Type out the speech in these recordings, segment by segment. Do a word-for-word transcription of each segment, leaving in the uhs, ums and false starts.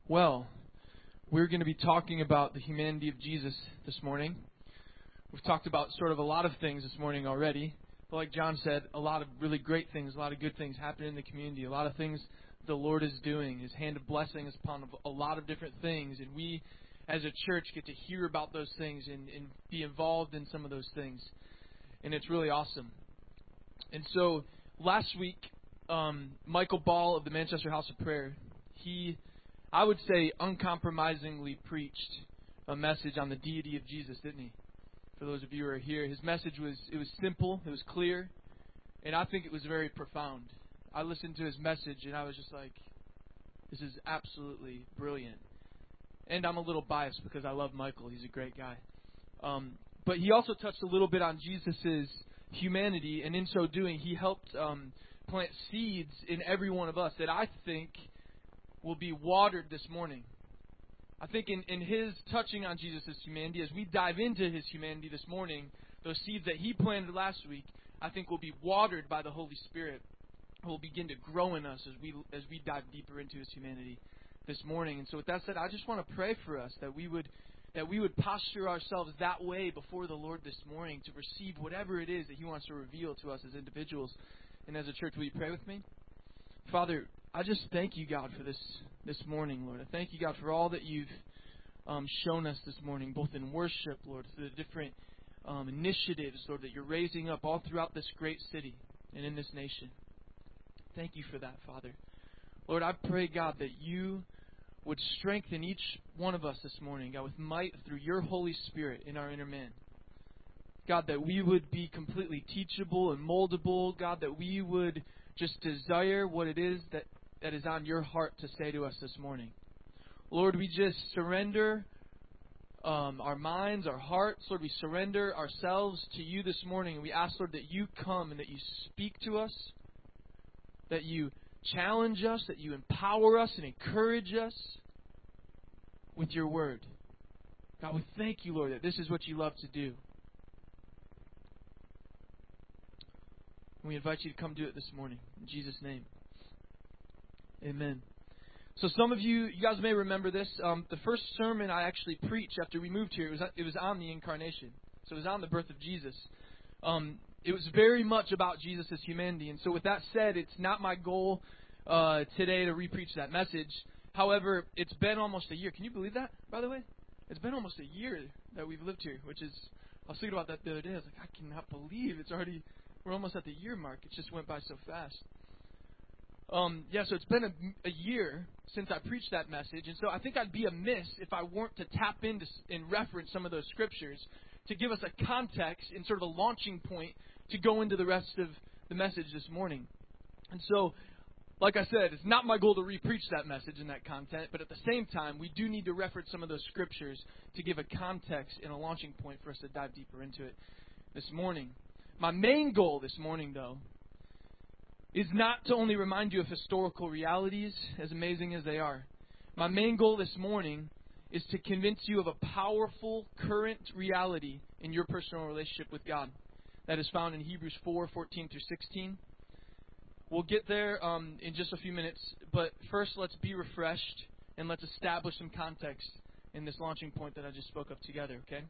Well, we're going to be talking about the humanity of Jesus this morning. We've talked about sort of a lot of things this morning already. But like John said, a lot of really great things, a lot of good things happen in the community, a lot of things the Lord is doing. His hand of blessing is upon a lot of different things, and we as a church get to hear about those things and, and be involved in some of those things. And it's really awesome. And so last week, um, Michael Ball of the Manchester House of Prayer, he, I would say, uncompromisingly preached a message on the deity of Jesus, didn't he? For those of you who are here, his message was, it was simple, it was clear, and I think it was very profound. I listened to his message, and I was just like, this is absolutely brilliant. And I'm a little biased because I love Michael. He's a great guy. Um, but he also touched a little bit on Jesus' humanity, and in so doing, he helped um, plant seeds in every one of us that I think will be watered this morning. I think in, in his touching on Jesus' humanity, as we dive into his humanity this morning, those seeds that he planted last week, I think will be watered by the Holy Spirit. Will begin to grow in us as we as we dive deeper into his humanity this morning. And so with that said, I just want to pray for us that we would that we would posture ourselves that way before the Lord this morning to receive whatever it is that he wants to reveal to us as individuals and as a church. Will you pray with me? Father, I just thank you, God, for this this morning, Lord. I thank you, God, for all that you've um, shown us this morning, both in worship, Lord, through the different um, initiatives, Lord, that you're raising up all throughout this great city and in this nation. Thank you for that, Father. Lord, I pray, God, that you would strengthen each one of us this morning, God, with might through your Holy Spirit in our inner man. God, that we would be completely teachable and moldable. God, that we would just desire what it is that, that is on your heart to say to us this morning. Lord, we just surrender um, our minds, our hearts. Lord, we surrender ourselves to you this morning. And we ask, Lord, that you come and that you speak to us, that you challenge us, that you empower us and encourage us with your word. God, we thank you, Lord, that this is what you love to do. And we invite you to come do it this morning. In Jesus' name. Amen. So some of you, you guys may remember this. Um, the first sermon I actually preached after we moved here, it was, it was on the incarnation. So it was on the birth of Jesus. Um, it was very much about Jesus' humanity. And so with that said, it's not my goal uh, today to re-preach that message. However, it's been almost a year. Can you believe that, by the way? It's been almost a year that we've lived here, which is, I was thinking about that the other day. I was like, I cannot believe it's already, we're almost at the year mark. It just went by so fast. Um, yeah, so it's been a, a year since I preached that message. And so I think I'd be amiss if I weren't to tap into and reference some of those scriptures to give us a context and sort of a launching point to go into the rest of the message this morning. And so, like I said, it's not my goal to re-preach that message and that content, but at the same time, we do need to reference some of those scriptures to give a context and a launching point for us to dive deeper into it this morning. My main goal this morning, though, is not to only remind you of historical realities, as amazing as they are. My main goal this morning is to convince you of a powerful current reality in your personal relationship with God that is found in Hebrews four, fourteen through sixteen. We'll get there um, in just a few minutes, but first let's be refreshed and let's establish some context in this launching point that I just spoke of together, okay?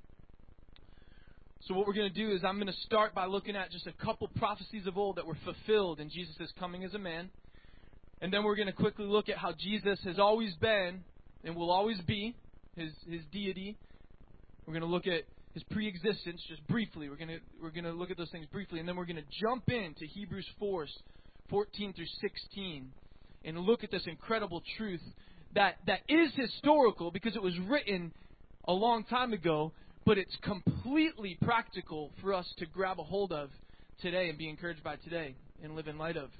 So what we're going to do is I'm going to start by looking at just a couple prophecies of old that were fulfilled in Jesus' coming as a man. And then we're going to quickly look at how Jesus has always been and will always be, his his deity. We're going to look at his pre-existence just briefly. We're going to we're going to look at those things briefly, and then we're going to jump into Hebrews four, fourteen through sixteen, and look at this incredible truth that that is historical because it was written a long time ago, but it's completely practical for us to grab a hold of today and be encouraged by today and live in light of.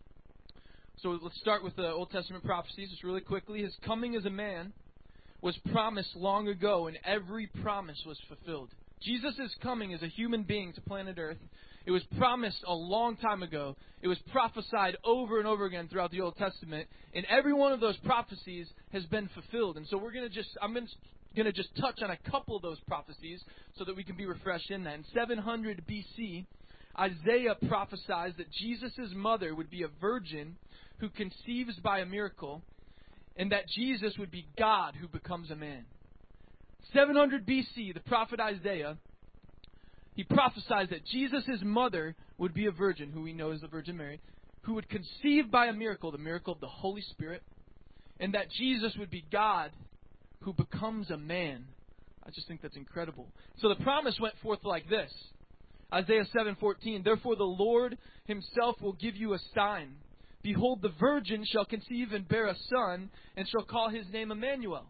So let's start with the Old Testament prophecies just really quickly. His coming as a man was promised long ago, and every promise was fulfilled. Jesus' coming as a human being to planet Earth, it was promised a long time ago. It was prophesied over and over again throughout the Old Testament, and every one of those prophecies has been fulfilled. And so we're going to just, I'm going to going to just touch on a couple of those prophecies so that we can be refreshed in that. In seven hundred B C, Isaiah prophesies that Jesus' mother would be a virgin who conceives by a miracle, and that Jesus would be God who becomes a man. seven hundred B C, the prophet Isaiah, he prophesied that Jesus' mother would be a virgin, who we know as the Virgin Mary, who would conceive by a miracle, the miracle of the Holy Spirit, and that Jesus would be God who becomes a man. I just think that's incredible. So the promise went forth like this. Isaiah seven fourteen, therefore the Lord himself will give you a sign. Behold, the virgin shall conceive and bear a son, and shall call his name Emmanuel.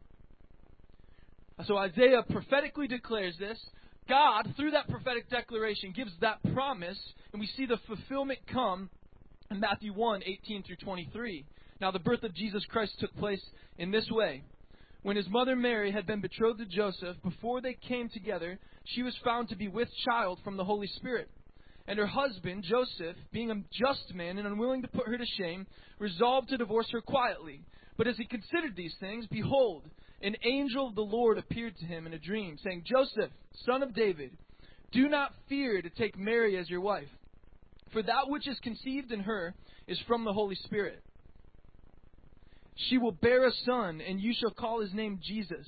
So Isaiah prophetically declares this. God, through that prophetic declaration, gives that promise, and we see the fulfillment come in Matthew one eighteen through twenty-three. Now, the birth of Jesus Christ took place in this way. When his mother Mary had been betrothed to Joseph, before they came together, she was found to be with child from the Holy Spirit. And her husband, Joseph, being a just man and unwilling to put her to shame, resolved to divorce her quietly. But as he considered these things, behold, an angel of the Lord appeared to him in a dream, saying, Joseph, son of David, do not fear to take Mary as your wife, for that which is conceived in her is from the Holy Spirit. She will bear a son, and you shall call his name Jesus,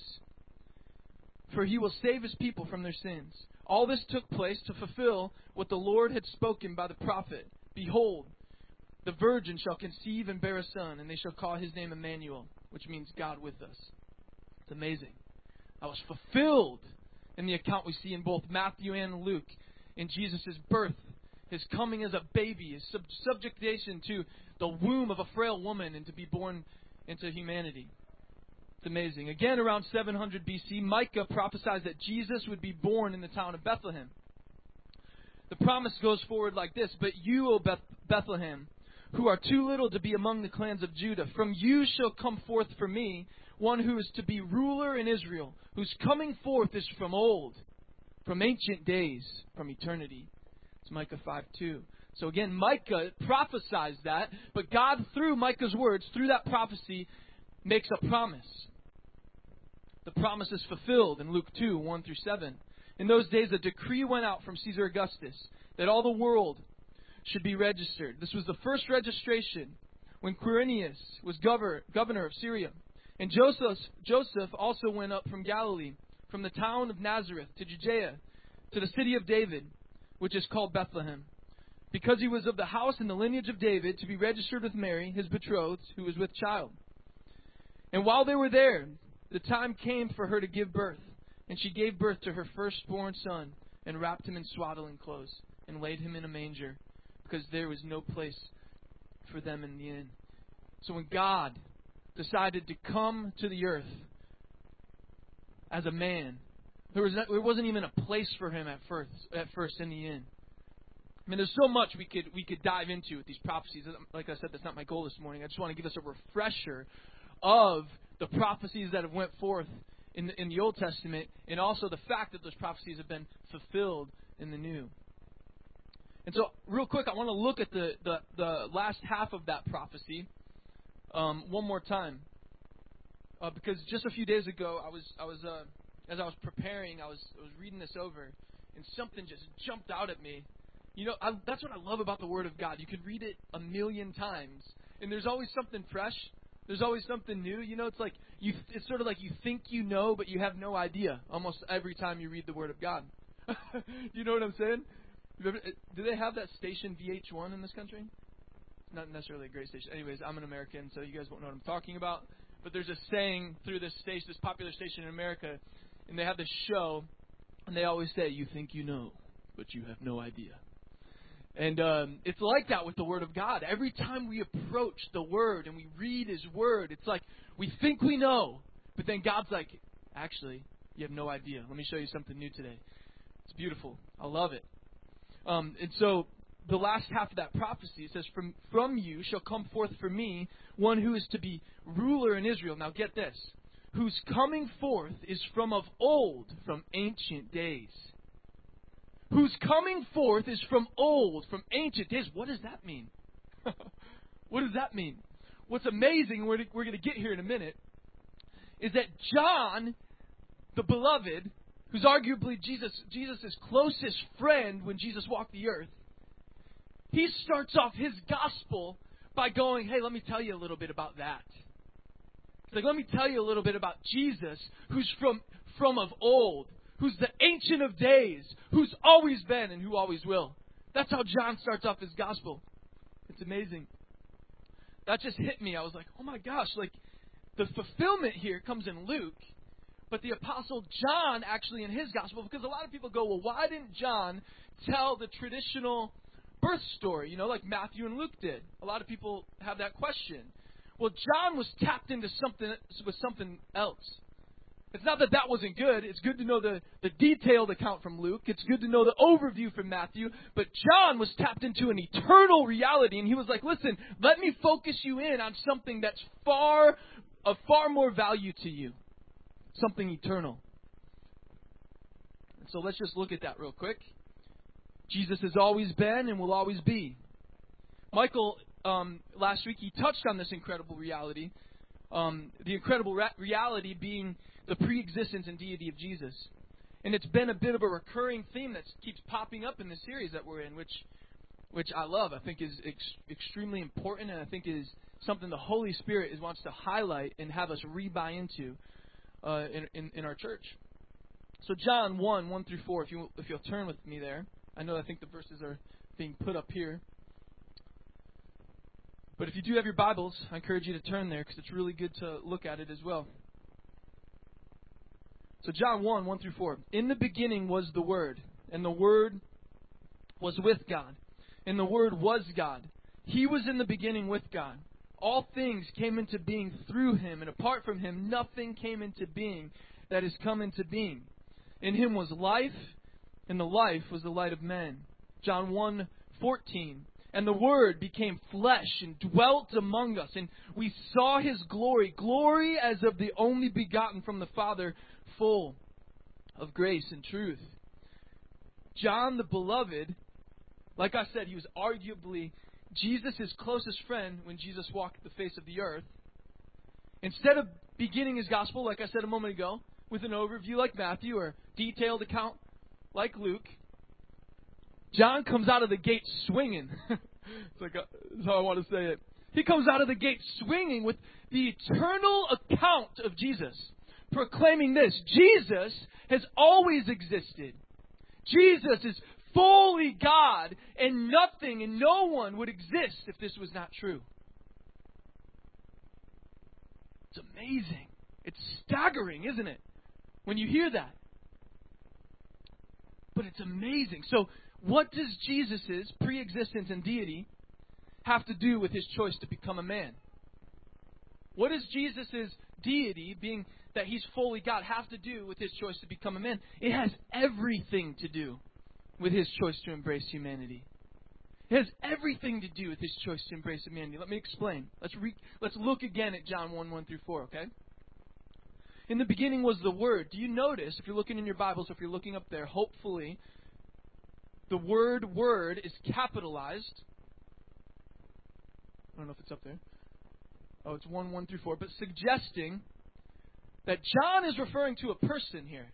for he will save his people from their sins. All this took place to fulfill what the Lord had spoken by the prophet. Behold, the virgin shall conceive and bear a son, and they shall call his name Emmanuel, which means God with us. It's amazing. That was fulfilled in the account we see in both Matthew and Luke, in Jesus' birth, his coming as a baby, his sub- subjugation to the womb of a frail woman and to be born into humanity. It's amazing. Again, around seven hundred B C, Micah prophesied that Jesus would be born in the town of Bethlehem. The promise goes forward like this, but you, O Beth- Bethlehem, who are too little to be among the clans of Judah, from you shall come forth for me one who is to be ruler in Israel, whose coming forth is from old, from ancient days, from eternity. It's Micah five two. So again, Micah prophesies that, but God, through Micah's words, through that prophecy, makes a promise. The promise is fulfilled in Luke two, one through seven. In those days, a decree went out from Caesar Augustus that all the world should be registered. This was the first registration when Quirinius was governor, governor of Syria. And Joseph, Joseph also went up from Galilee, from the town of Nazareth to Judea, to the city of David, which is called Bethlehem, because he was of the house and the lineage of David, to be registered with Mary, his betrothed, who was with child. And while they were there, the time came for her to give birth. And she gave birth to her firstborn son, and wrapped him in swaddling clothes, and laid him in a manger, because there was no place for them in the inn. So when God decided to come to the earth as a man, there was not, there wasn't even a place for him at first, at first in the inn. I mean, there's so much we could we could dive into with these prophecies. Like I said, that's not my goal this morning. I just want to give us a refresher of the prophecies that have went forth in the, in the Old Testament, and also the fact that those prophecies have been fulfilled in the New. And so, real quick, I want to look at the, the, the last half of that prophecy um, one more time, uh, because just a few days ago, I was I was uh, as I was preparing, I was I was reading this over, and something just jumped out at me. You know, I, that's what I love about the Word of God. You could read it a million times, and there's always something fresh. There's always something new. You know, it's like you. It's sort of like you think you know, but you have no idea. Almost every time you read the Word of God. You know what I'm saying? Ever, do they have that station V H one in this country? Not necessarily a great station. Anyways, I'm an American, so you guys won't know what I'm talking about. But there's a saying through this station, this popular station in America, and they have this show, and they always say, "You think you know, but you have no idea." And um, it's like that with the Word of God. Every time we approach the Word and we read His Word, it's like we think we know, but then God's like, actually, you have no idea. Let me show you something new today. It's beautiful. I love it. Um, and so the last half of that prophecy, it says, from, from you shall come forth for me one who is to be ruler in Israel. Now get this. Whose coming forth is from of old, from ancient days. Whose coming forth is from old, from ancient days. What does that mean? What does that mean? What's amazing, we're, we're going to get here in a minute, is that John, the beloved, who's arguably Jesus, Jesus' closest friend when Jesus walked the earth, he starts off his gospel by going, hey, let me tell you a little bit about that. It's like, let me tell you a little bit about Jesus, who's from, from of old, who's the Ancient of Days, who's always been and who always will. That's how John starts off his gospel. It's amazing. That just hit me. I was like, oh my gosh, like the fulfillment here comes in Luke, but the Apostle John actually in his gospel, because a lot of people go, well, why didn't John tell the traditional birth story, you know, like Matthew and Luke did? A lot of people have that question. Well, John was tapped into something with something else. It's not that that wasn't good. It's good to know the, the detailed account from Luke. It's good to know the overview from Matthew. But John was tapped into an eternal reality, and he was like, listen, let me focus you in on something that's far, of far more value to you. Something eternal. So let's just look at that real quick. Jesus has always been and will always be. Michael, um, last week, he touched on this incredible reality. Um, the incredible ra- reality being the pre-existence and deity of Jesus. And it's been a bit of a recurring theme that keeps popping up in the series that we're in, which which I love. I think is ex- extremely important, and I think is something the Holy Spirit is, wants to highlight and have us re-buy into uh, in, in, in our church. So John one, one through four, if, you, if you'll turn with me there. I know I think the verses are being put up here. But if you do have your Bibles, I encourage you to turn there because it's really good to look at it as well. So John one, one through four. In the beginning was the Word, and the Word was with God, and the Word was God. He was in the beginning with God. All things came into being through Him, and apart from Him, nothing came into being that has come into being. In Him was life, and the life was the light of men. John one, fourteen. And the Word became flesh and dwelt among us, and we saw His glory, glory as of the only begotten from the Father, full of grace and truth. John the Beloved, like I said, he was arguably Jesus' closest friend when Jesus walked the face of the earth. Instead of beginning his gospel, like I said a moment ago, with an overview like Matthew or detailed account like Luke, John comes out of the gate swinging. It's like a, that's how I want to say it. He comes out of the gate swinging with the eternal account of Jesus, proclaiming this: Jesus has always existed. Jesus is fully God, and nothing and no one would exist if this was not true. It's amazing. It's staggering, isn't it, when you hear that? But it's amazing. So, what does Jesus' pre-existence and deity have to do with His choice to become a man? What does Jesus' deity, being that He's fully God, have to do with His choice to become a man? It has everything to do with His choice to embrace humanity. It has everything to do with His choice to embrace humanity. Let me explain. Let's re- let's look again at John one, one through four, okay? In the beginning was the Word. Do you notice, if you're looking in your Bibles, if you're looking up there, hopefully, the word word is capitalized. I don't know if it's up there. Oh, it's one, one through four. But suggesting that John is referring to a person here,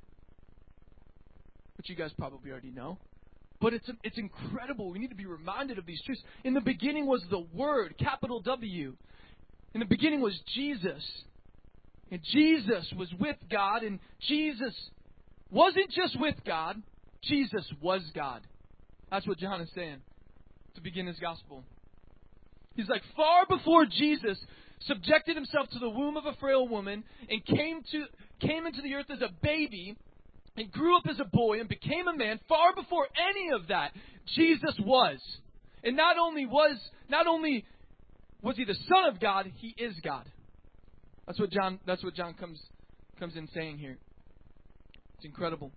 which you guys probably already know. But it's it's incredible. We need to be reminded of these truths. In the beginning was the Word, capital W. In the beginning was Jesus. And Jesus was with God. And Jesus wasn't just with God. Jesus was God. That's what John is saying to begin his gospel. He's like, far before Jesus subjected himself to the womb of a frail woman and came to came into the earth as a baby and grew up as a boy and became a man, far before any of that, Jesus was. And not only was not only was he the Son of God, he is God. That's what John that's what John comes comes in saying here. It's incredible.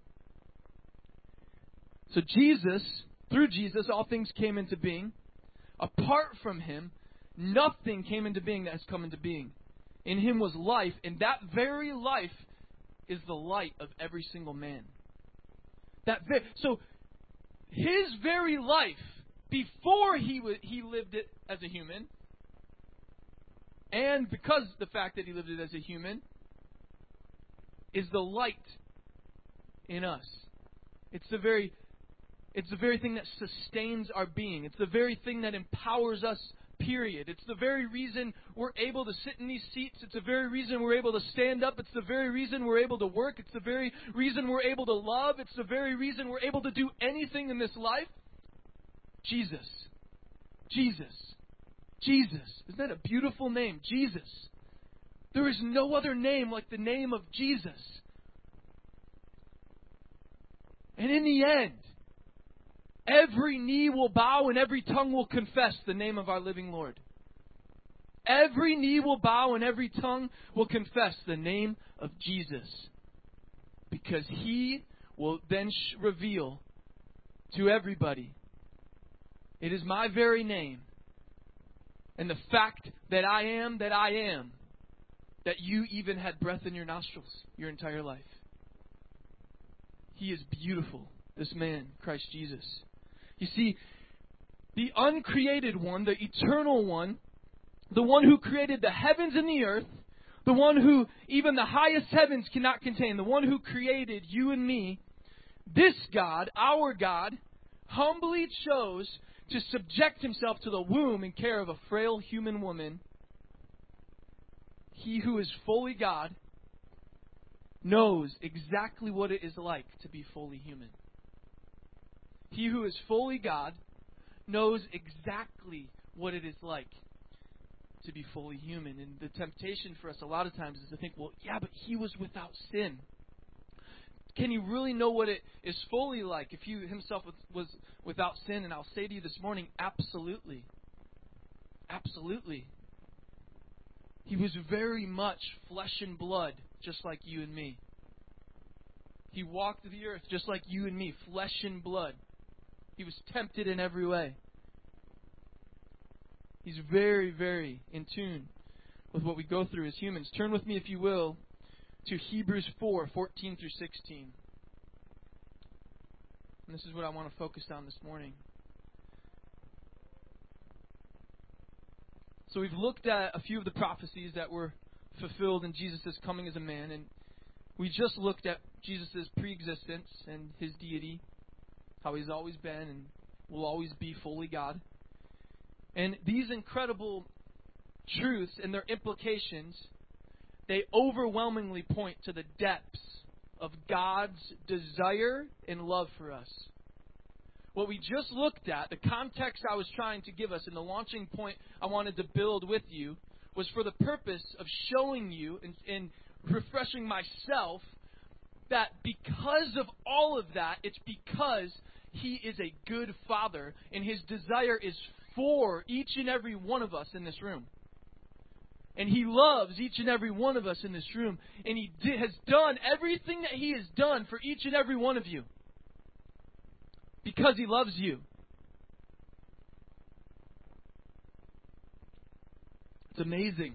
So Jesus, through Jesus, all things came into being. Apart from Him, nothing came into being that has come into being. In Him was life, and that very life is the light of every single man. That ve- so His very life, before he w- he lived it as a human, and because the fact that He lived it as a human, is the light in us. It's the very It's the very thing that sustains our being. It's the very thing that empowers us period. It's the very reason we're able to sit in these seats. It's the very reason we're able to stand up. It's the very reason we're able to work. It's the very reason we're able to love. It's the very reason we're able to do anything in this life. Jesus. Jesus. Jesus. Isn't that a beautiful name? Jesus. There is no other name like the name of Jesus. And in the end, every knee will bow and every tongue will confess the name of our living Lord. Every knee will bow and every tongue will confess the name of Jesus. Because He will then sh- reveal to everybody, it is my very name and the fact that I am that I am, that you even had breath in your nostrils your entire life. He is beautiful, this man, Christ Jesus. You see, the uncreated one, the eternal one, the one who created the heavens and the earth, the one who even the highest heavens cannot contain, the one who created you and me, this God, our God, humbly chose to subject Himself to the womb and care of a frail human woman. He who is fully God knows exactly what it is like to be fully human. He who is fully God knows exactly what it is like to be fully human. And the temptation for us a lot of times is to think, well, yeah, but He was without sin. Can He really know what it is fully like if He Himself was, was without sin? And I'll say to you this morning, absolutely. Absolutely. He was very much flesh and blood, just like you and me. He walked the earth just like you and me, flesh and blood. He was tempted in every way. He's very, very in tune with what we go through as humans. Turn with me, if you will, to Hebrews four, fourteen through sixteen. And this is what I want to focus on this morning. So we've looked at a few of the prophecies that were fulfilled in Jesus' coming as a man, and we just looked at Jesus' pre-existence and His deity, how He's always been and will always be fully God. And these incredible truths and their implications, they overwhelmingly point to the depths of God's desire and love for us. What we just looked at, the context I was trying to give us and the launching point I wanted to build with you, was for the purpose of showing you and, and refreshing myself that because of all of that, it's because He is a good Father and His desire is for each and every one of us in this room. And He loves each and every one of us in this room. And He did, has done everything that He has done for each and every one of you. Because He loves you. It's amazing.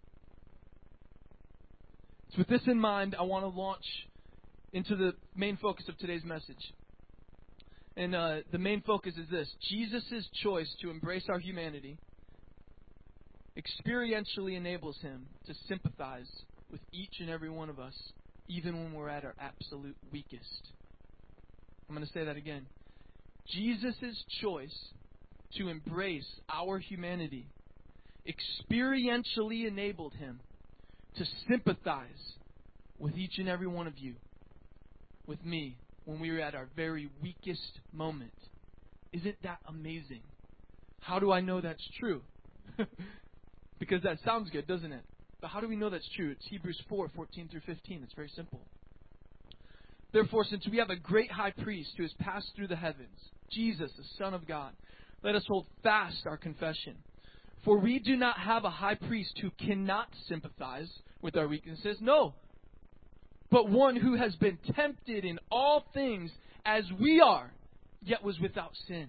So with this in mind, I want to launch into the main focus of today's message. And uh, the main focus is this: Jesus' choice to embrace our humanity experientially enables Him to sympathize with each and every one of us, even when we're at our absolute weakest. I'm going to say that again. Jesus' choice to embrace our humanity experientially enabled Him to sympathize with each and every one of you, with me, when we were at our very weakest moment. Isn't that amazing? How do I know that's true? Because that sounds good, doesn't it? But how do we know that's true? It's Hebrews four, fourteen through fifteen. It's very simple. Therefore, since we have a great high priest who has passed through the heavens, Jesus, the Son of God, let us hold fast our confession. For we do not have a high priest who cannot sympathize with our weaknesses. No, but one who has been tempted in all things as we are, yet was without sin.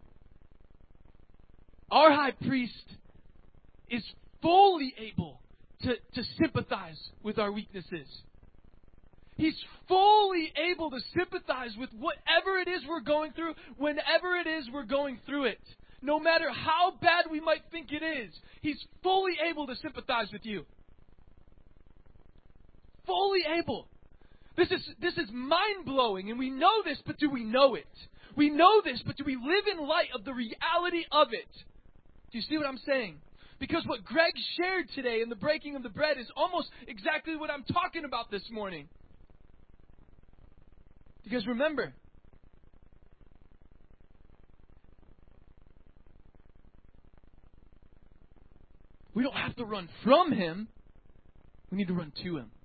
Our high priest is fully able to, to sympathize with our weaknesses. He's fully able to sympathize with whatever it is we're going through, whenever it is we're going through it. No matter how bad we might think it is, He's fully able to sympathize with you. Fully able. This is this is mind-blowing, and we know this, but do we know it? We know this, but do we live in light of the reality of it? Do you see what I'm saying? Because what Greg shared today in the breaking of the bread is almost exactly what I'm talking about this morning. Because remember, we don't have to run from Him. We need to run to Him.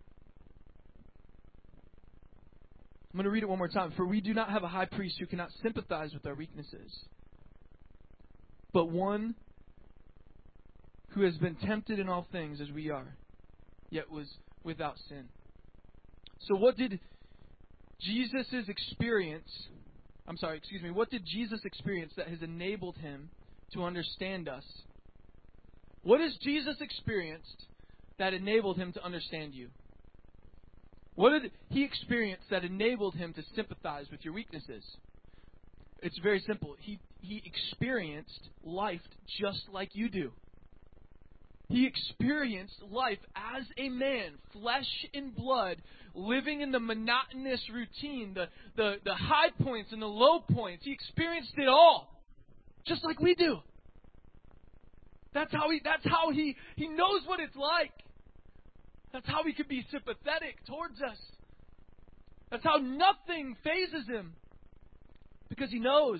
I'm going to read it one more time. For we do not have a high priest who cannot sympathize with our weaknesses, but one who has been tempted in all things as we are, yet was without sin. So what did Jesus' experience, I'm sorry, excuse me, what did Jesus experience that has enabled Him to understand us? What has Jesus experienced that enabled Him to understand you? What did He experience that enabled Him to sympathize with your weaknesses? It's very simple. He, he experienced life just like you do. He experienced life as a man, flesh and blood, living in the monotonous routine, the, the, the high points and the low points. He experienced it all, just like we do. That's how he, that's how he, he knows what it's like. That's how He can be sympathetic towards us. That's how nothing phases Him, because He knows.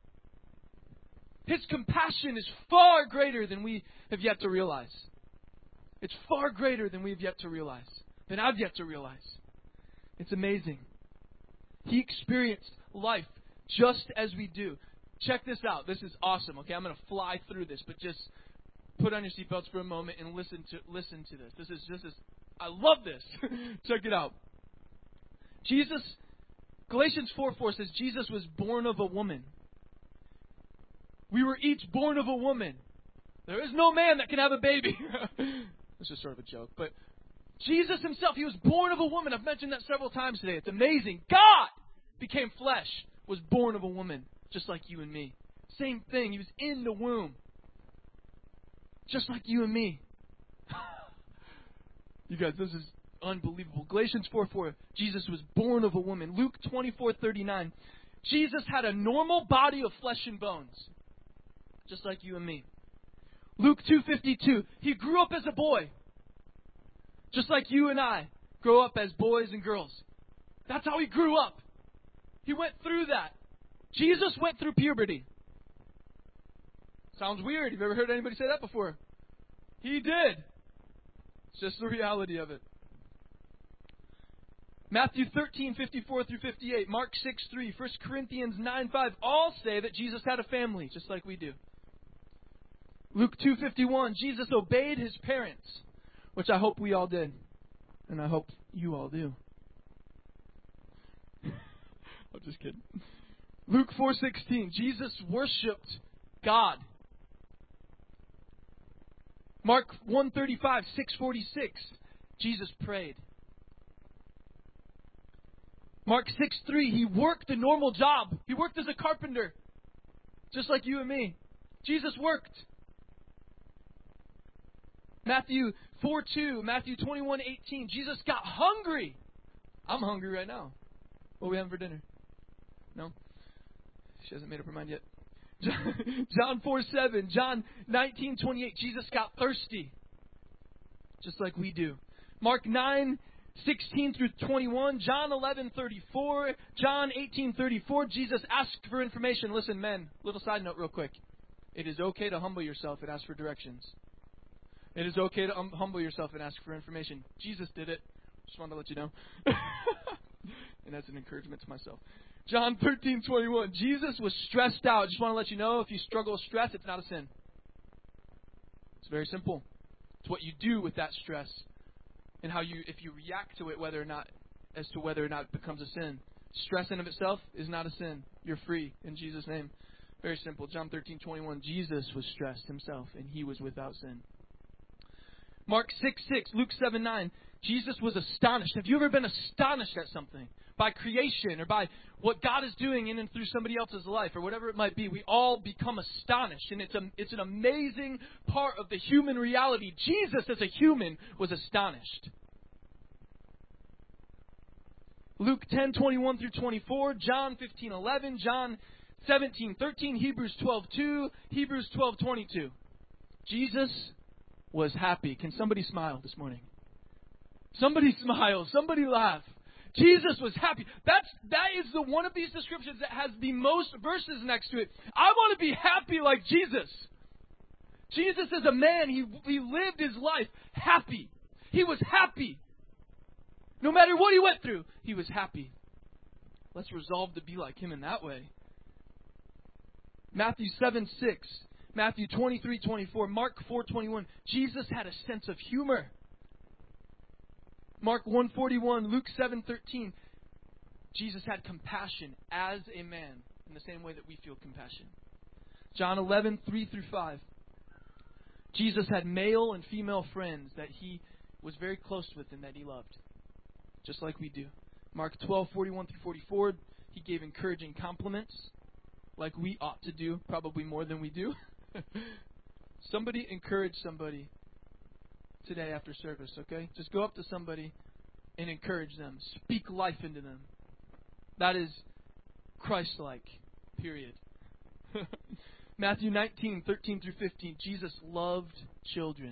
His compassion is far greater than we have yet to realize. It's far greater than we have yet to realize, than I've yet to realize. It's amazing. He experienced life just as we do. Check this out. This is awesome. Okay, I'm going to fly through this, but just put on your seatbelts for a moment and listen to listen to this. This is just as I love this. Check it out. Jesus, Galatians four four says Jesus was born of a woman. We were each born of a woman. There is no man that can have a baby. This is sort of a joke, but Jesus Himself, He was born of a woman. I've mentioned that several times today. It's amazing. God became flesh, was born of a woman, just like you and me. Same thing. He was in the womb, just like you and me. You guys, this is unbelievable. Galatians four four, Jesus was born of a woman. Luke twenty-four thirty-nine, Jesus had a normal body of flesh and bones, just like you and me. Luke two fifty-two, He grew up as a boy, just like you and I grow up as boys and girls. That's how He grew up. He went through that. Jesus went through puberty. Sounds weird. Have you ever heard anybody say that before? He did. It's just the reality of it. Matthew thirteen fifty-four through fifty-eight, Mark six three, First Corinthians nine five, all say that Jesus had a family, just like we do. Luke two fifty-one, Jesus obeyed His parents, which I hope we all did, and I hope you all do. I'm just kidding. Luke four sixteen, Jesus worshipped God. Mark one thirty-five, six forty-six, Jesus prayed. Mark six three, He worked a normal job. He worked as a carpenter, just like you and me. Jesus worked. Matthew four two, Matthew twenty-one eighteen, Jesus got hungry. I'm hungry right now. What are we having for dinner? No? She hasn't made up her mind yet. John four seven, John nineteen twenty-eight, Jesus got thirsty, just like we do. Mark nine sixteen through twenty-one, John eleven thirty-four, John eighteen thirty-four, Jesus asked for information. Listen, men, little side note real quick. It is okay to humble yourself and ask for directions. It is okay to um, humble yourself and ask for information. Jesus did it. Just wanted to let you know. And that's an encouragement to myself. John thirteen twenty-one, Jesus was stressed out. Just want to let you know, if you struggle with stress, it's not a sin. It's very simple. It's what you do with that stress, and how you, if you react to it, whether or not, as to whether or not it becomes a sin. Stress in of itself is not a sin. You're free in Jesus' name. Very simple. John thirteen twenty-one, Jesus was stressed Himself, and He was without sin. Mark six six, Luke seven nine, Jesus was astonished. Have you ever been astonished at something? By creation, or by what God is doing in and through somebody else's life, or whatever it might be. We all become astonished, and it's a, it's an amazing part of the human reality. Jesus, as a human, was astonished. Luke ten twenty-one through twenty-four, John fifteen eleven, John seventeen thirteen, Hebrews twelve two, Hebrews twelve twenty-two. Jesus was happy. Can somebody smile this morning? Somebody smile. Somebody laugh. Jesus was happy. That's that is the one of these descriptions that has the most verses next to it. I want to be happy like Jesus. Jesus is a man. He he lived his life happy. He was happy. No matter what he went through, he was happy. Let's resolve to be like him in that way. Matthew seven six, Matthew twenty-three twenty-four, Mark four twenty-one. Jesus had a sense of humor. Mark one forty-one, Luke seven thirteen. Jesus had compassion as a man in the same way that we feel compassion. John eleven three through five. Jesus had male and female friends that he was very close with and that he loved, just like we do. Mark twelve forty-one through forty-four. He gave encouraging compliments, like we ought to do, probably more than we do. Somebody encourage somebody today after service, okay? Just go up to somebody and encourage them. Speak life into them. That is Christ-like, period. Matthew nineteen thirteen through fifteen. Jesus loved children.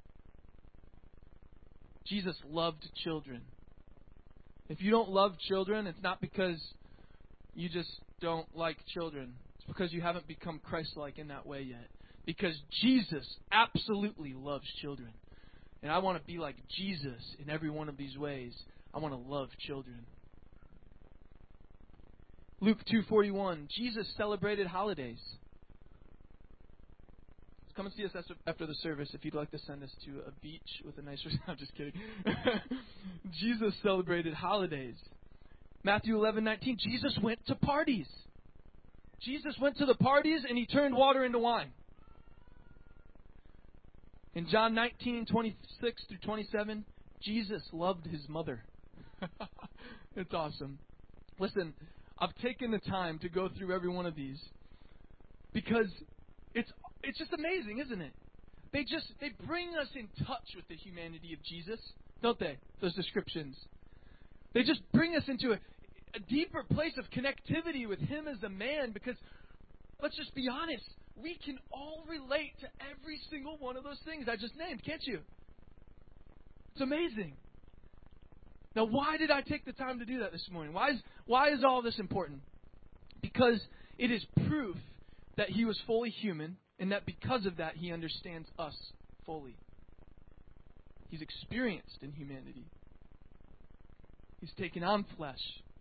Jesus loved children. If you don't love children, it's not because you just don't like children. It's because you haven't become Christ-like in that way yet. Because Jesus absolutely loves children. And I want to be like Jesus in every one of these ways. I want to love children. Luke two forty-one. Jesus celebrated holidays. Come and see us after the service if you'd like to send us to a beach with a nice... I'm just kidding. Jesus celebrated holidays. Matthew eleven nineteen. Jesus went to parties. Jesus went to the parties and he turned water into wine. In John nineteen twenty-six through twenty-seven, Jesus loved his mother. It's awesome. Listen, I've taken the time to go through every one of these because it's it's just amazing, isn't it? They just they bring us in touch with the humanity of Jesus, don't they? Those descriptions. They just bring us into a, a deeper place of connectivity with him as a man because, let's just be honest, we can all relate to every single one of those things I just named, can't you? It's amazing. Now, why did I take the time to do that this morning? Why is, why is all this important? Because it is proof that he was fully human, and that because of that, he understands us fully. He's experienced in humanity. He's taken on flesh.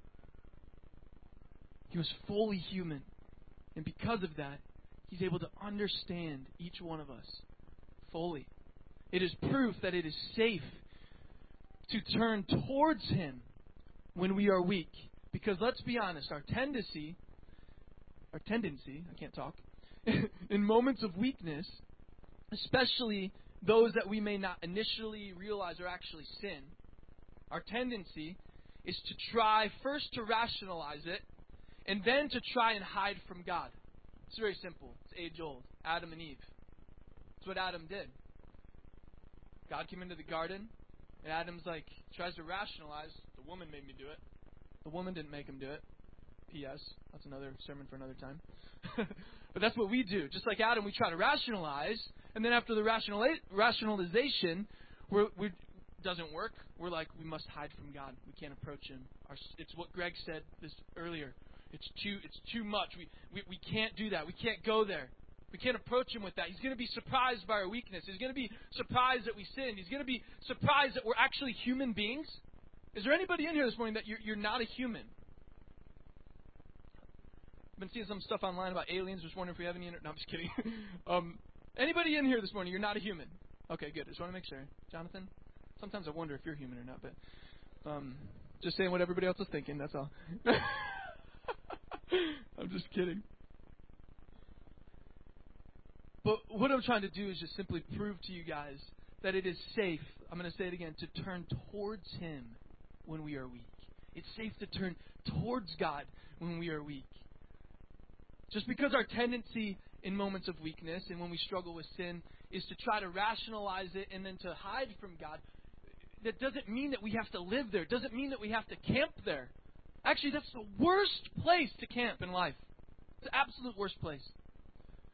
He was fully human. And because of that, he's able to understand each one of us fully. It is proof that it is safe to turn towards him when we are weak. Because let's be honest, our tendency, our tendency, I can't talk, in moments of weakness, especially those that we may not initially realize are actually sin, our tendency is to try first to rationalize it and then to try and hide from God. It's very simple. It's age old. Adam and Eve. That's what Adam did. God came into the garden, and Adam's like, tries to rationalize, the woman made me do it. The woman didn't make him do it. P S. That's another sermon for another time. But that's what we do. Just like Adam, we try to rationalize, and then after the rationali- rationalization, we're, we doesn't work. We're like, we must hide from God. We can't approach him. Our, it's what Greg said this earlier. It's too it's too much. We, we we can't do that. We can't go there. We can't approach him with that. He's going to be surprised by our weakness. He's going to be surprised that we sinned. He's going to be surprised that we're actually human beings. Is there anybody in here this morning that you're, you're not a human? I've been seeing some stuff online about aliens. Just wondering if we have any. Inter- no, I'm just kidding. um, anybody in here this morning, you're not a human. Okay, good. Just want to make sure. Jonathan? Sometimes I wonder if you're human or not, but um, just saying what everybody else is thinking, that's all. I'm just kidding. But what I'm trying to do is just simply prove to you guys that it is safe, I'm going to say it again, to turn towards him when we are weak. It's safe to turn towards God when we are weak. Just because our tendency in moments of weakness and when we struggle with sin is to try to rationalize it and then to hide from God, that doesn't mean that we have to live there. It doesn't mean that we have to camp there. Actually, that's the worst place to camp in life. It's the absolute worst place.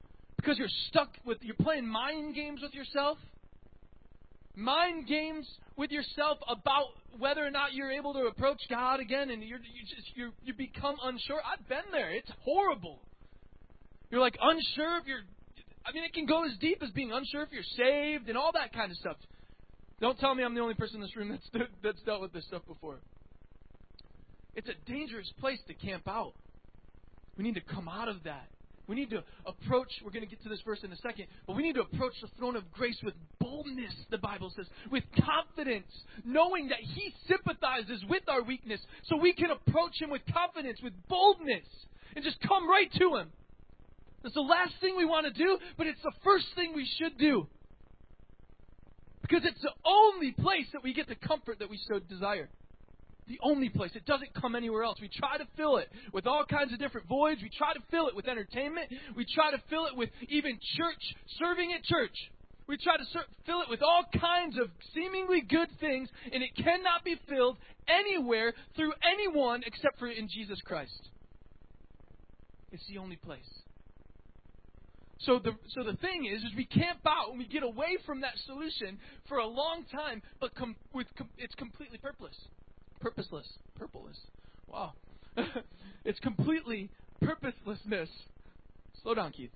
Because you're stuck with, you're playing mind games with yourself. Mind games with yourself about whether or not you're able to approach God again, and you're, you just you you become unsure. I've been there. It's horrible. You're like unsure if you're. I mean, it can go as deep as being unsure if you're saved and all that kind of stuff. Don't tell me I'm the only person in this room that's that's dealt with this stuff before. It's a dangerous place to camp out. We need to come out of that. We need to approach, we're going to get to this verse in a second, but we need to approach the throne of grace with boldness, the Bible says, with confidence, knowing that He sympathizes with our weakness, so we can approach Him with confidence, with boldness, and just come right to Him. That's the last thing we want to do, but it's the first thing we should do. Because it's the only place that we get the comfort that we so desire. The only place. It doesn't come anywhere else. We try to fill it with all kinds of different voids. We try to fill it with entertainment. We try to fill it with even church, serving at church. We try to ser- fill it with all kinds of seemingly good things, and it cannot be filled anywhere through anyone except for in Jesus Christ. It's the only place. So the so the thing is, is we camp out and we get away from that solution for a long time, but com- with com- it's completely purposeless. Purposeless. Purposeless. Wow. It's completely purposelessness. Slow down, Keith.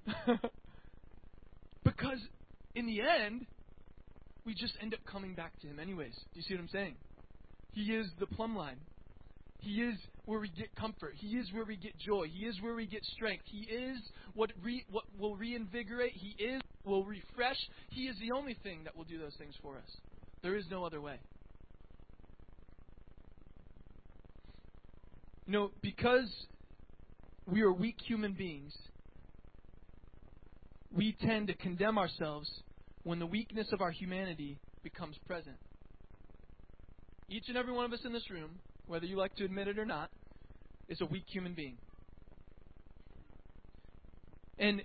Because in the end, we just end up coming back to Him anyways. Do you see what I'm saying? He is the plumb line. He is where we get comfort. He is where we get joy. He is where we get strength. He is what re- what will reinvigorate. He is will refresh. He is the only thing that will do those things for us. There is no other way. You know, because we are weak human beings, we tend to condemn ourselves when the weakness of our humanity becomes present. Each and every one of us in this room, whether you like to admit it or not, is a weak human being. And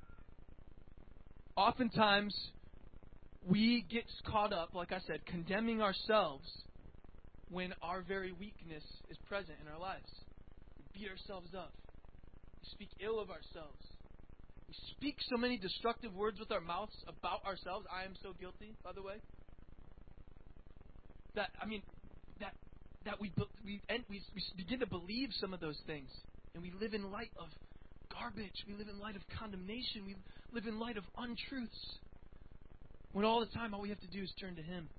oftentimes, we get caught up, like I said, condemning ourselves when our very weakness is present in our lives. We beat ourselves up. We speak ill of ourselves. We speak so many destructive words with our mouths about ourselves. I am so guilty, by the way. That, I mean, that that we we, we we begin to believe some of those things. And we live in light of garbage. We live in light of condemnation. We live in light of untruths. When all the time, all we have to do is turn to Him.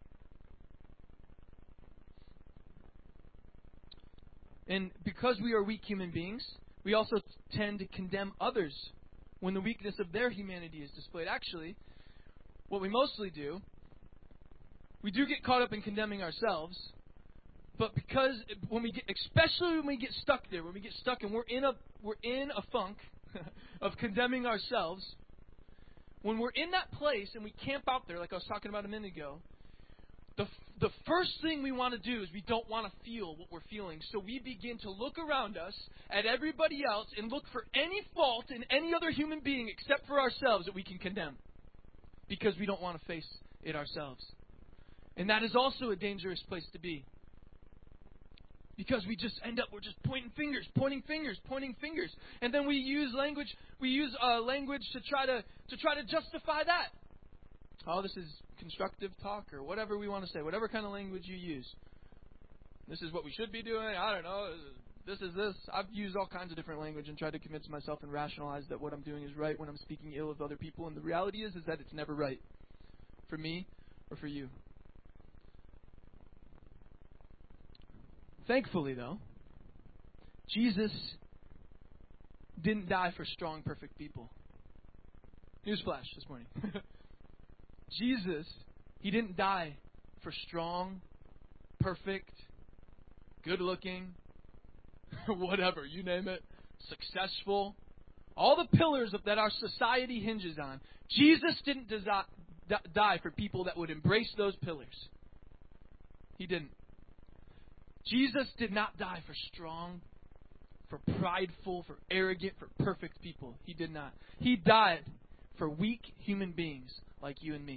And because we are weak human beings, we also tend to condemn others when the weakness of their humanity is displayed. Actually, what we mostly do, we do get caught up in condemning ourselves, but because when we get, especially when we get stuck there, when we get stuck and we're in a we're in a funk of condemning ourselves, when we're in that place and we camp out there, like I was talking about a minute ago, The, the first thing we want to do is we don't want to feel what we're feeling. So we begin to look around us at everybody else and look for any fault in any other human being except for ourselves that we can condemn. Because we don't want to face it ourselves. And that is also a dangerous place to be. Because we just end up, we're just pointing fingers, pointing fingers, pointing fingers. And then we use language, we use uh, language to try to to try to justify that. Oh, this is constructive talk or whatever we want to say, whatever kind of language you use. This is what we should be doing. I don't know. This is this. I've used all kinds of different language and tried to convince myself and rationalize that what I'm doing is right when I'm speaking ill of other people. And the reality is, is that it's never right for me or for you. Thankfully, though, Jesus didn't die for strong, perfect people. Newsflash this morning. Jesus, He didn't die for strong, perfect, good-looking, whatever, you name it, successful, all the pillars of, that our society hinges on. Jesus didn't desi- d- die for people that would embrace those pillars. He didn't. Jesus did not die for strong, for prideful, for arrogant, for perfect people. He did not. He died for weak human beings like you and me.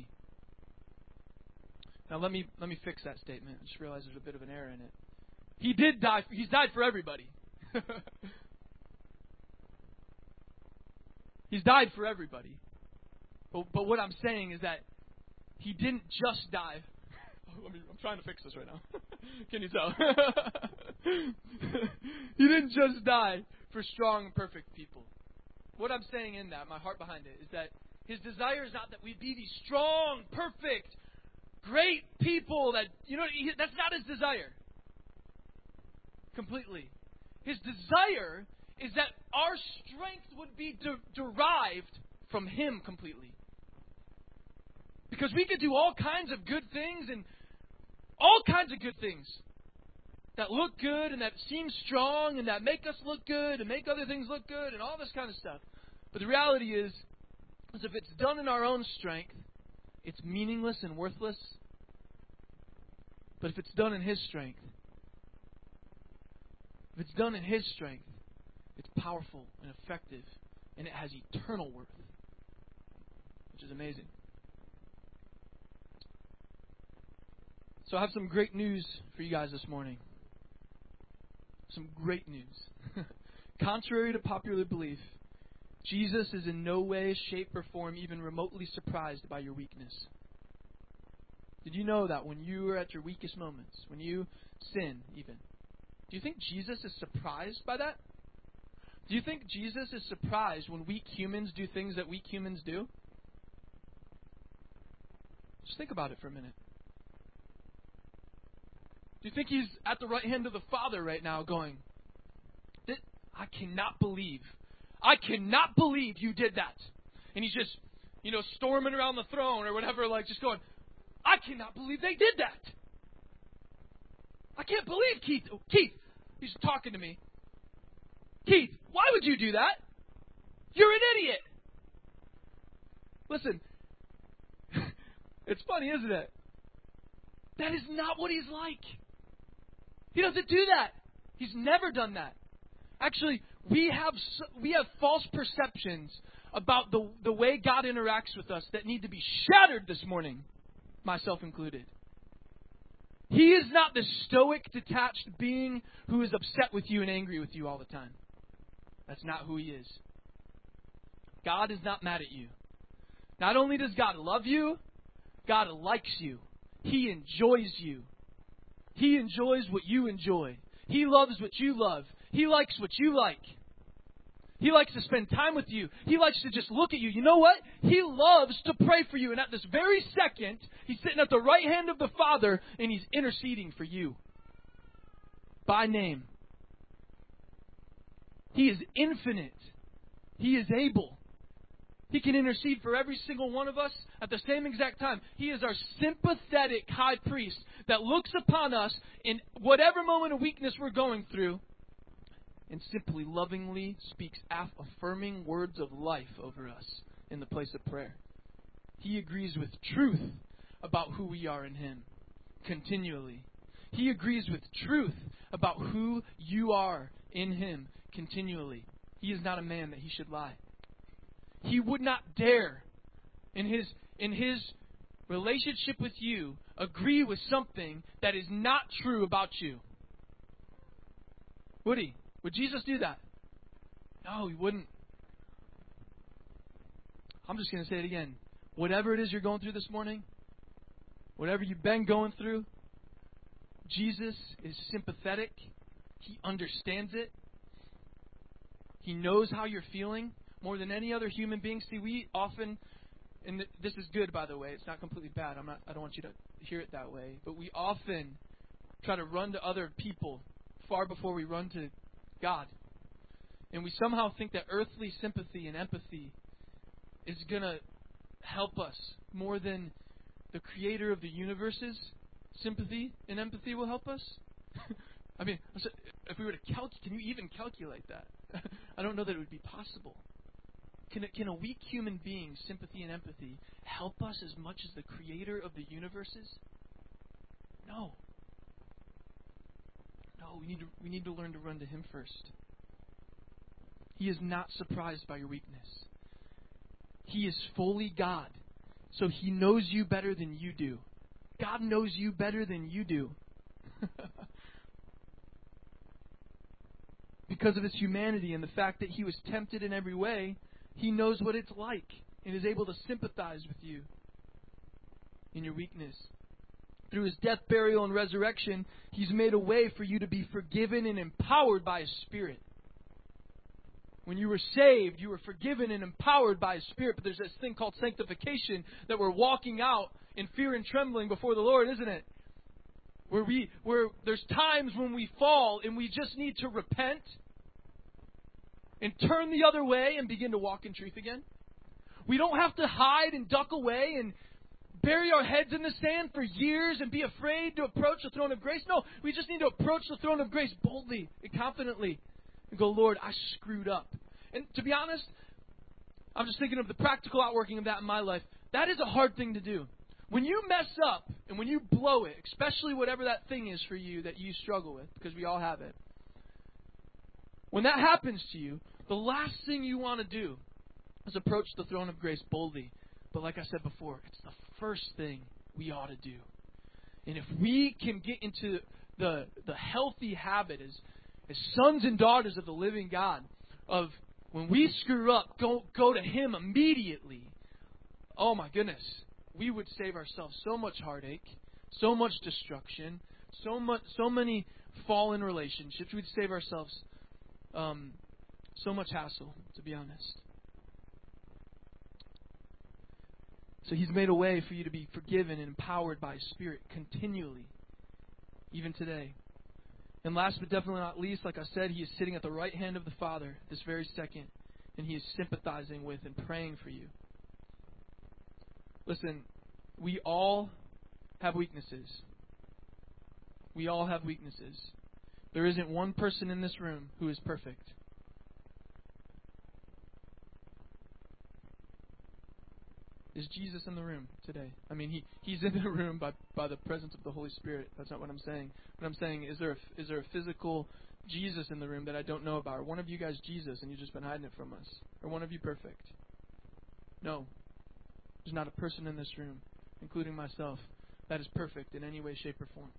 Now let me let me fix that statement. I just realized there's a bit of an error in it. He did die. He's died for everybody. He's died for everybody. But, but what I'm saying is that He didn't just die. Let me, I'm trying to fix this right now. Can you tell? He didn't just die for strong and perfect people. What I'm saying in that, my heart behind it, is that His desire is not that we be these strong, perfect, great people that, you know, he, that's not His desire. Completely. His desire is that our strength would be de- derived from Him completely. Because we could do all kinds of good things and all kinds of good things that look good and that seem strong and that make us look good and make other things look good and all this kind of stuff. But the reality is, is if it's done in our own strength, it's meaningless and worthless. But if it's done in His strength, if it's done in His strength, it's powerful and effective, and it has eternal worth, which is amazing. So I have some great news for you guys this morning. Some great news. Contrary to popular belief, Jesus is in no way, shape, or form even remotely surprised by your weakness. Did you know that when you are at your weakest moments, when you sin even, do you think Jesus is surprised by that? Do you think Jesus is surprised when weak humans do things that weak humans do? Just think about it for a minute. Do you think He's at the right hand of the Father right now going, I cannot believe, I cannot believe you did that. And He's just, you know, storming around the throne or whatever, like just going, I cannot believe they did that. I can't believe Keith, oh, Keith, he's talking to me. Keith, why would you do that? You're an idiot. Listen, it's funny, isn't it? That is not what He's like. He doesn't do that. He's never done that. Actually, we have we have false perceptions about the the way God interacts with us that need to be shattered this morning, myself included. He is not the stoic, detached being who is upset with you and angry with you all the time. That's not who He is. God is not mad at you. Not only does God love you, God likes you. He enjoys you. He enjoys what you enjoy. He loves what you love. He likes what you like. He likes to spend time with you. He likes to just look at you. You know what? He loves to pray for you. And at this very second, He's sitting at the right hand of the Father and He's interceding for you. By name. He is infinite. He is able. He can intercede for every single one of us at the same exact time. He is our sympathetic high priest that looks upon us in whatever moment of weakness we're going through and simply lovingly speaks affirming words of life over us in the place of prayer. He agrees with truth about who we are in Him continually. He agrees with truth about who you are in Him continually. He is not a man that He should lie. He would not dare, in his in his relationship with you, agree with something that is not true about you. Would He? Would Jesus do that? No, He wouldn't. I'm just going to say it again. Whatever it is you're going through this morning, whatever you've been going through, Jesus is sympathetic. He understands it. He knows how you're feeling. More than any other human being. See, we often, and this is good, by the way. It's not completely bad. I'm not. I don't want you to hear it that way. But we often try to run to other people far before we run to God. And we somehow think that earthly sympathy and empathy is going to help us more than the Creator of the universe's sympathy and empathy will help us. I mean, if we were to calculate, can you even calculate that? I don't know that it would be possible. Can a, can a weak human being's sympathy and empathy help us as much as the Creator of the universes? No. No, we need to we need to learn to run to Him first. He is not surprised by your weakness. He is fully God, so He knows you better than you do. God knows you better than you do. Because of His humanity and the fact that He was tempted in every way, He knows what it's like and is able to sympathize with you in your weakness. Through His death, burial, and resurrection, He's made a way for you to be forgiven and empowered by His Spirit. When you were saved, you were forgiven and empowered by His Spirit. But there's this thing called sanctification that we're walking out in fear and trembling before the Lord, isn't it? Where we, where there's times when we fall and we just need to repent and turn the other way and begin to walk in truth again. We don't have to hide and duck away and bury our heads in the sand for years and be afraid to approach the throne of grace. No, we just need to approach the throne of grace boldly and confidently and go, Lord, I screwed up. And to be honest, I'm just thinking of the practical outworking of that in my life. That is a hard thing to do. When you mess up and when you blow it, especially whatever that thing is for you that you struggle with, because we all have it, when that happens to you, the last thing you want to do is approach the throne of grace boldly. But like I said before, it's the first thing we ought to do. And if we can get into the the healthy habit as, as sons and daughters of the living God, of when we screw up, go go to Him immediately, oh my goodness, we would save ourselves so much heartache, so much destruction, so much, so many fallen relationships. We'd save ourselves um, so much hassle, to be honest. So He's made a way for you to be forgiven and empowered by His Spirit continually, even today. And last but definitely not least, like I said, He is sitting at the right hand of the Father this very second, and He is sympathizing with and praying for you. Listen, we all have weaknesses. We all have weaknesses. There isn't one person in this room who is perfect. Is Jesus in the room today? I mean, he, He's in the room by, by the presence of the Holy Spirit. That's not what I'm saying. What I'm saying, is there a, is there a physical Jesus in the room that I don't know about? Are one of you guys Jesus and you've just been hiding it from us? Are one of you perfect? No. There's not a person in this room, including myself, that is perfect in any way, shape, or form.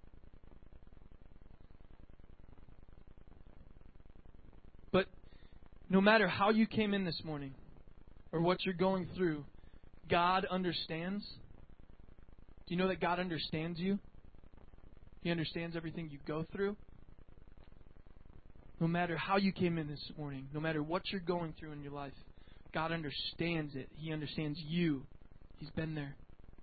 But no matter how you came in this morning or what you're going through, God understands. Do you know that God understands you? He understands everything you go through. No matter how you came in this morning, no matter what you're going through in your life, God understands it. He understands you. He's been there.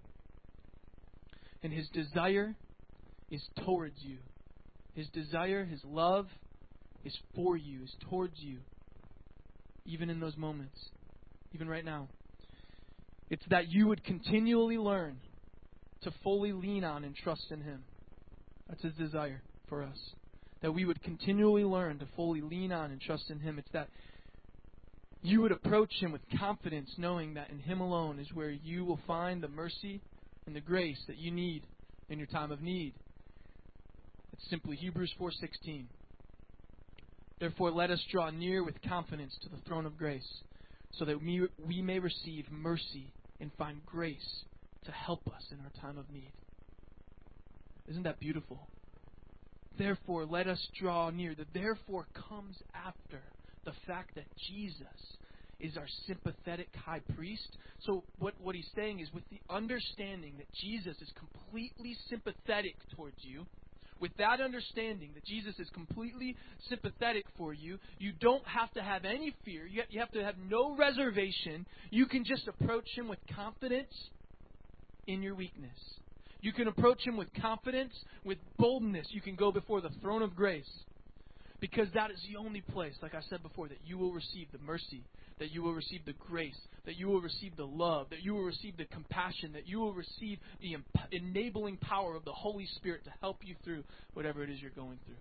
And His desire is towards you. His desire, His love is for you, is towards you. Even in those moments. Even right now. It's that you would continually learn to fully lean on and trust in Him. That's His desire for us. That we would continually learn to fully lean on and trust in Him. It's that you would approach Him with confidence, knowing that in Him alone is where you will find the mercy and the grace that you need in your time of need. It's simply Hebrews four sixteen. Therefore, let us draw near with confidence to the throne of grace, so that we, we may receive mercy and find grace to help us in our time of need. Isn't that beautiful? Therefore, let us draw near. The therefore comes after the fact that Jesus is our sympathetic high priest. So what, what he's saying is, with the understanding that Jesus is completely sympathetic towards you, with that understanding that Jesus is completely sympathetic for you, you don't have to have any fear. You have to have no reservation. You can just approach Him with confidence in your weakness. You can approach Him with confidence, with boldness. You can go before the throne of grace. Because that is the only place, like I said before, that you will receive the mercy, that you will receive the grace, that you will receive the love, that you will receive the compassion, that you will receive the enabling power of the Holy Spirit to help you through whatever it is you're going through.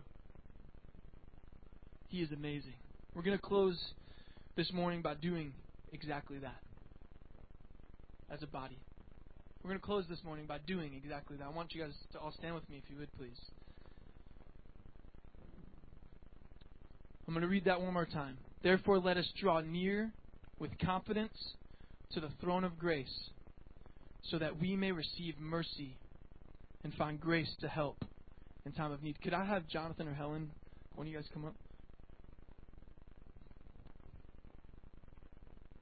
He is amazing. We're going to close this morning by doing exactly that as a body. We're going to close this morning by doing exactly that. I want you guys to all stand with me, if you would, please. I'm going to read that one more time. Therefore, let us draw near with confidence to the throne of grace, so that we may receive mercy and find grace to help in time of need. Could I have Jonathan or Helen, one of you guys, come up?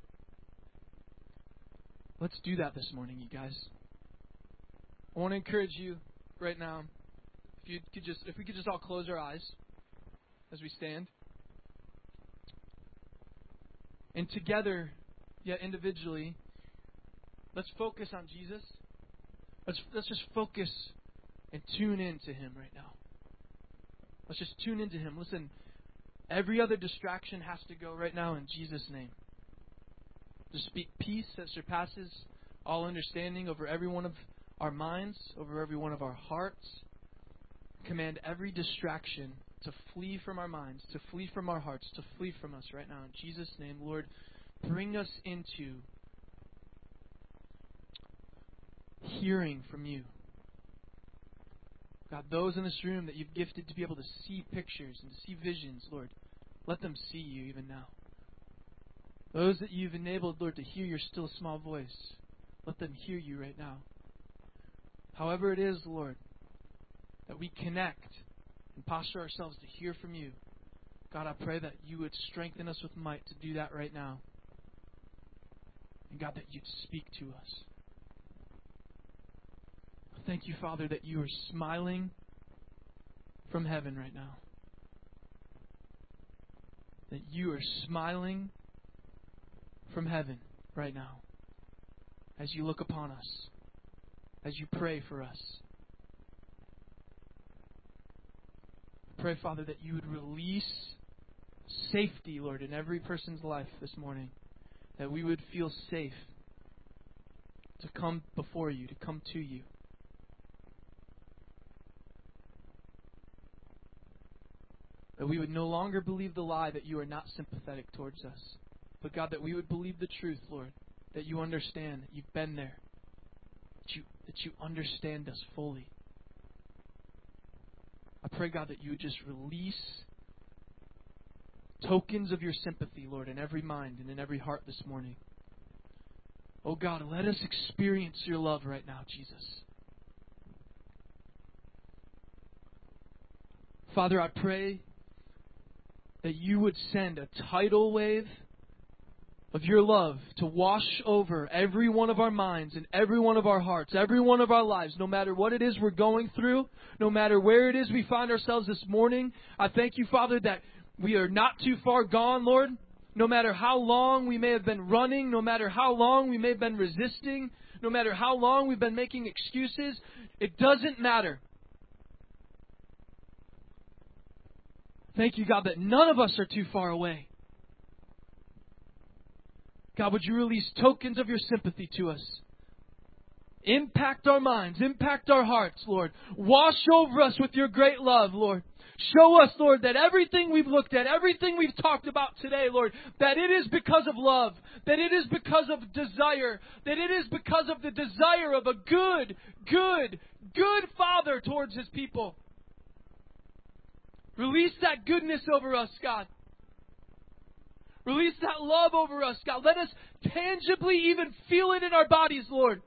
Let's do that this morning, you guys. I want to encourage you right now. If you could just, if we could just all close our eyes as we stand, and together, yet individually, let's focus on Jesus. Let's let's just focus and tune in to Him right now. Let's just tune into Him. Listen, every other distraction has to go right now in Jesus' name. To speak peace that surpasses all understanding over every one of our minds, over every one of our hearts. Command every distraction to flee from our minds, to flee from our hearts, to flee from us right now. In Jesus' name, Lord, bring us into hearing from You. God, those in this room that You've gifted to be able to see pictures and to see visions, Lord, let them see You even now. Those that You've enabled, Lord, to hear Your still small voice, let them hear You right now. However it is, Lord, that we connect and posture ourselves to hear from You, God, I pray that You would strengthen us with might to do that right now. And God, that You'd speak to us. Thank You, Father, that You are smiling from heaven right now. That You are smiling from heaven right now as You look upon us, as You pray for us. I pray, Father, that You would release safety, Lord, in every person's life this morning. That we would feel safe to come before You, to come to You. That we would no longer believe the lie that You are not sympathetic towards us. But God, that we would believe the truth, Lord, that You understand, that You've been there, that You, that You understand us fully. I pray, God, that You would just release tokens of Your sympathy, Lord, in every mind and in every heart this morning. Oh God, let us experience Your love right now, Jesus. Father, I pray that You would send a tidal wave of Your love to wash over every one of our minds and every one of our hearts, every one of our lives, no matter what it is we're going through, no matter where it is we find ourselves this morning. I thank You, Father, that we are not too far gone, Lord. No matter how long we may have been running, no matter how long we may have been resisting, no matter how long we've been making excuses, it doesn't matter. Thank You, God, that none of us are too far away. God, would You release tokens of Your sympathy to us? Impact our minds, impact our hearts, Lord. Wash over us with Your great love, Lord. Show us, Lord, that everything we've looked at, everything we've talked about today, Lord, that it is because of love, that it is because of desire, that it is because of the desire of a good, good, good Father towards His people. Release that goodness over us, God. Release that love over us, God. Let us tangibly even feel it in our bodies, Lord.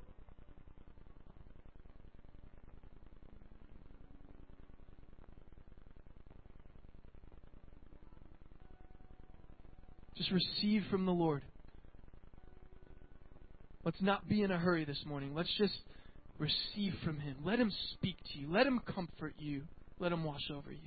Just receive from the Lord. Let's not be in a hurry this morning. Let's just receive from Him. Let Him speak to you. Let Him comfort you. Let Him wash over you.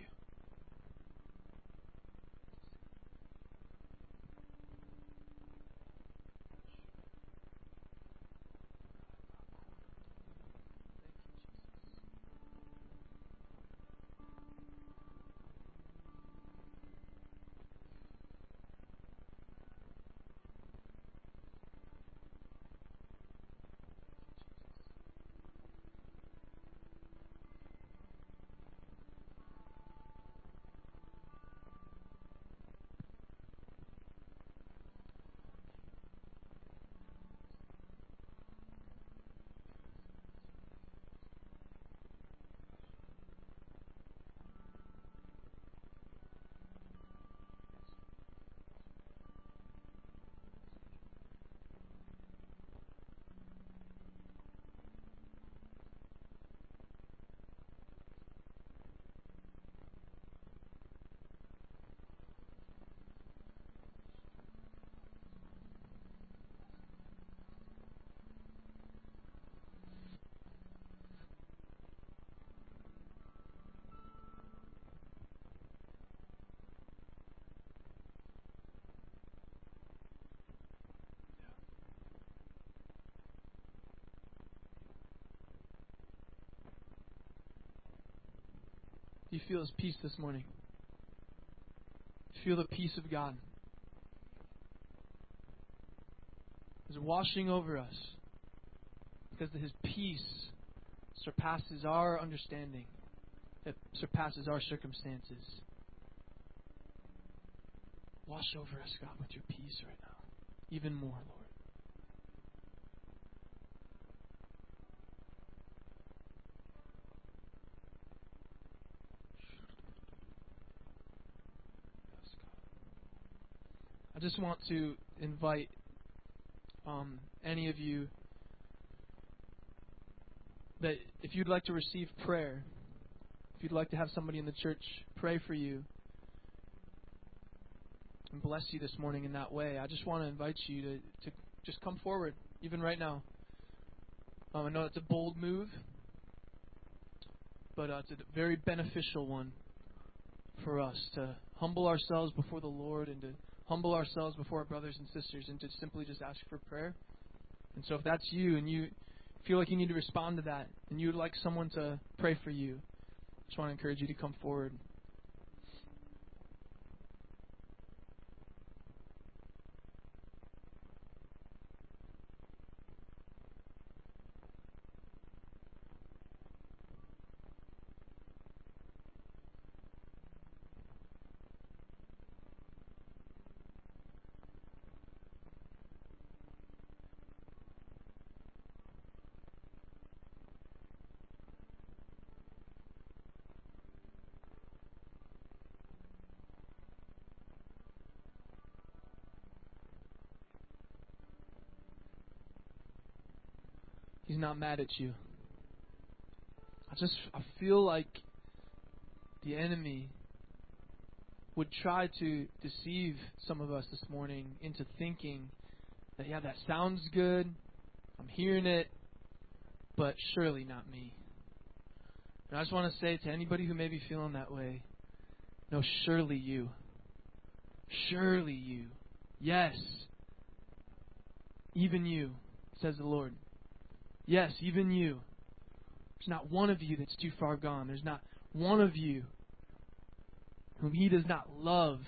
Do you feel His peace this morning? Feel the peace of God. Is washing over us because His peace surpasses our understanding. It surpasses our circumstances. Wash over us, God, with your peace right now. Even more, Lord. I just want to invite um, any of you that if you'd like to receive prayer, if you'd like to have somebody in the church pray for you and bless you this morning in that way, I just want to invite you to, to just come forward, even right now. Um, I know it's a bold move, but uh, it's a very beneficial one for us to humble ourselves before the Lord and to humble ourselves before our brothers and sisters and to simply just ask for prayer. And so if that's you and you feel like you need to respond to that and you would like someone to pray for you, I just want to encourage you to come forward. He's not mad at you. I just I feel like the enemy would try to deceive some of us this morning into thinking that, yeah, that sounds good, I'm hearing it, but surely not me. And I just want to say to anybody who may be feeling that way, no, surely you. Surely you. Yes. Even you, says the Lord. Yes, even you. There's not one of you that's too far gone. There's not one of you whom He does not love,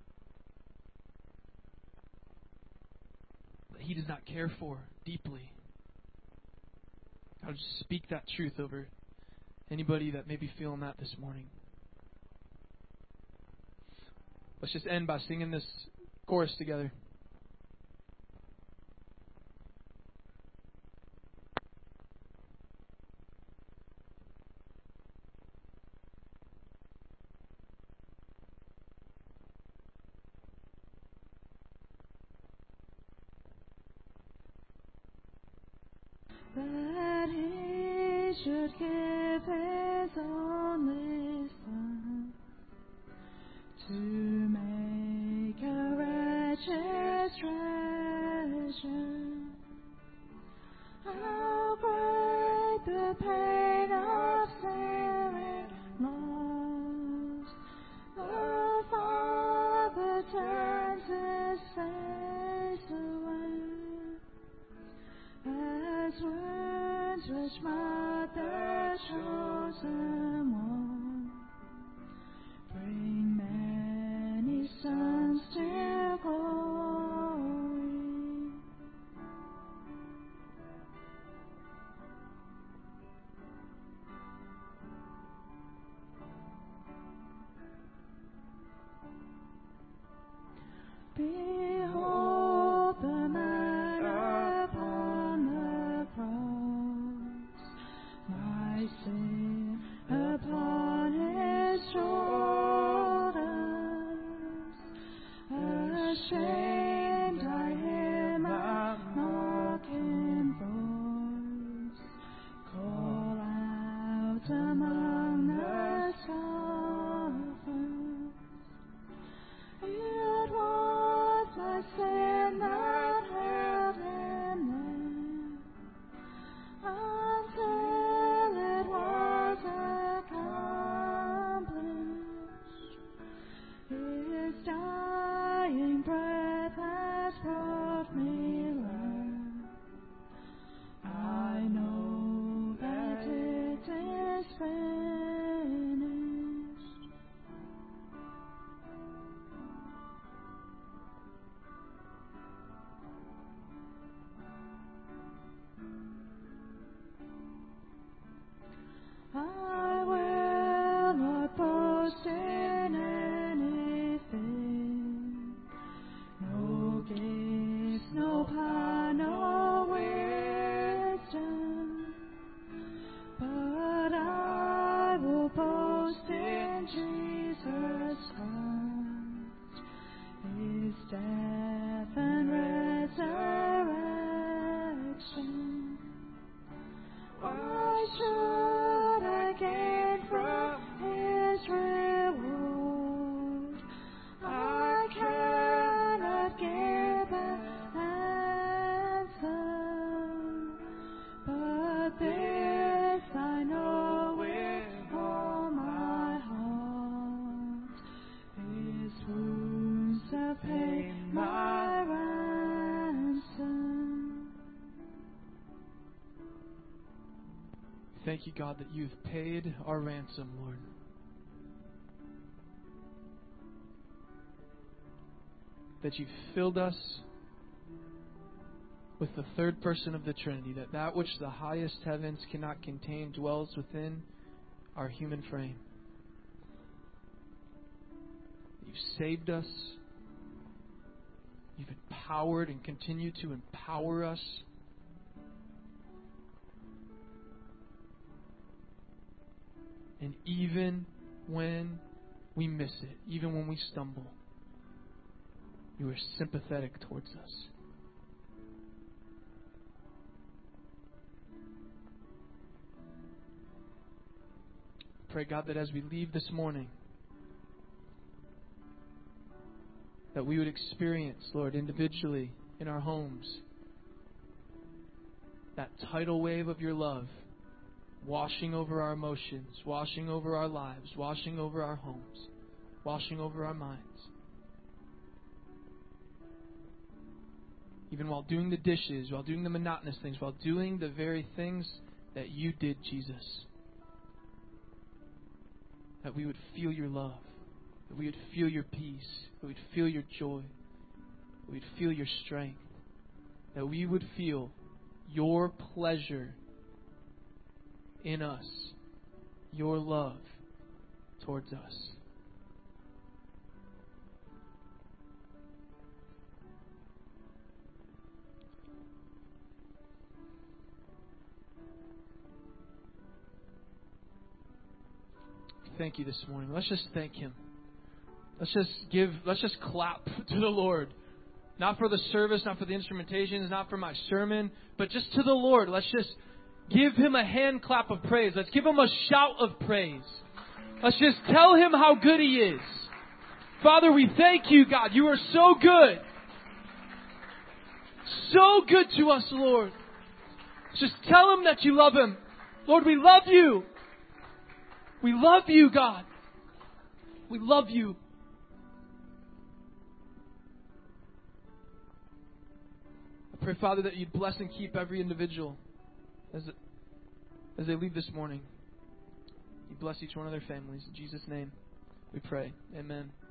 that He does not care for deeply. I'll just speak that truth over anybody that may be feeling that this morning. Let's just end by singing this chorus together. That He should give His only Son to make a wretched treasure. How great the pain of sin and loss! The Father turns His face away. As words which mother chosen one. boast in anything. No gifts, no power, no wisdom. But I will boast in Jesus Christ, His death and resurrection. Why should I gain from His reward? I cannot give an answer, but this I know with all my heart: His wounds have paid my ransom. Thank you, God, that you've paid our ransom, Lord. That you've filled us with the third person of the Trinity, that that which the highest heavens cannot contain dwells within our human frame. You've saved us. You've empowered and continue to empower us. And even when we miss it, even when we stumble, you are sympathetic towards us. Pray, God, that as we leave this morning, that we would experience, Lord, individually in our homes, that tidal wave of your love washing over our emotions, washing over our lives, washing over our homes, washing over our minds. Even while doing the dishes, while doing the monotonous things, while doing the very things that you did, Jesus. That we would feel your love, that we would feel your peace, that we would feel your joy, that we would feel your strength, that we would feel your pleasure in us, your love towards us. Thank you this morning. Let's just thank Him. Let's just give, let's just clap to the Lord. Not for the service, not for the instrumentations, not for my sermon, but just to the Lord. Let's just give Him a hand clap of praise. Let's give Him a shout of praise. Let's just tell Him how good He is. Father, we thank you, God. You are so good. So good to us, Lord. Just tell Him that you love Him. Lord, we love you. We love you, God. We love you. I pray, Father, that you'd bless and keep every individual as as they leave this morning. You bless each one of their families. In Jesus' name we pray. Amen.